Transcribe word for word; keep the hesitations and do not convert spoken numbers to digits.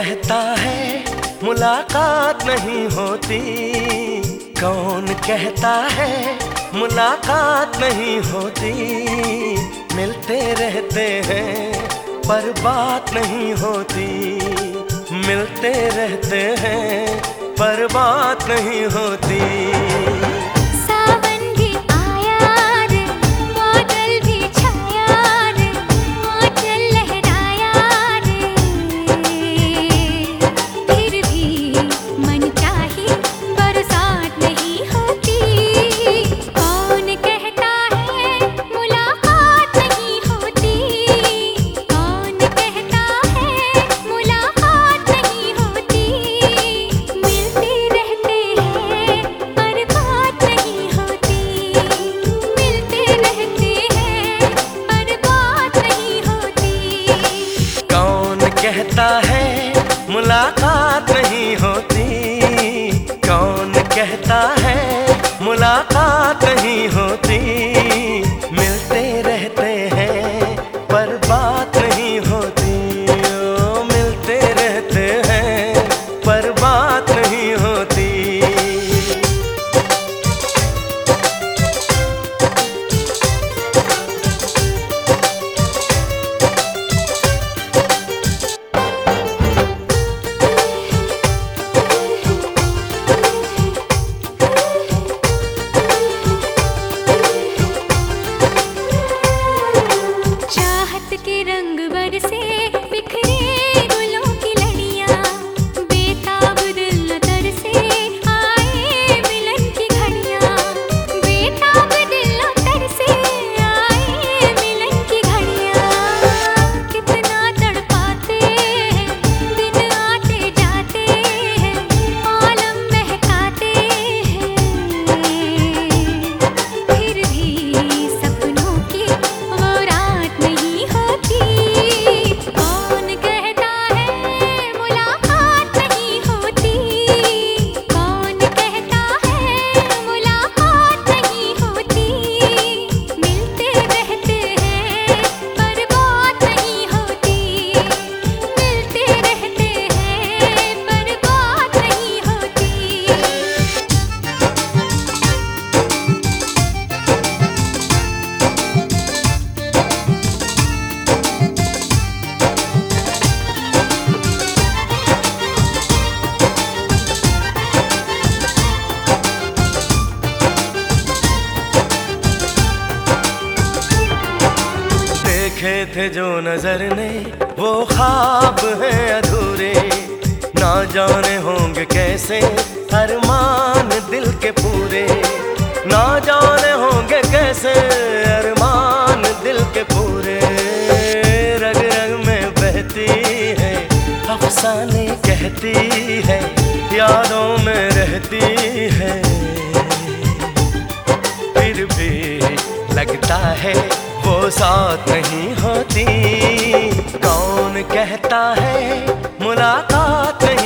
कहता है मुलाकात नहीं होती? कौन कहता है मुलाकात नहीं होती? मिलते रहते हैं पर बात नहीं होती। मिलते रहते हैं पर बात नहीं होती। कहता है मुलाकात नहीं होती? कौन कहता है मुलाकात नहीं होती? मिलते रहते हैं पर बात नहीं होती। ओ, मिलते रहते हैं पर बात नहीं होती। के रंग बरसे बिखरे गुलों की लड़ियां, बेताब दिल न तरसे आए मिलन की घड़ियां। बेताब दिल न तरसे आए मिलन की घड़ियां। कितना तड़पाते हैं दिन आते जाते हैं, आलम महकाते हैं। फिर भी सपनों की वो रात नहीं होती। कौन कहता है मुलाकात नहीं होती? कौन कहता है मुलाकात नहीं होती? मिलते रहते हैं पर बात नहीं होती। मिलते रहते हैं पर बात नहीं होती। देखे थे जो नजर ने वो ख्वाब है अधूरे, ना जाने होंगे कैसे अरमान दिल के पूरे। ना जाने होंगे कैसे अरमान दिल के पूरे। रग रग में बहती है अफसाने कहती है, यादों में रहती है। फिर भी लगता है वो साथ नहीं होती। कौन कहता है मुलाकात नहीं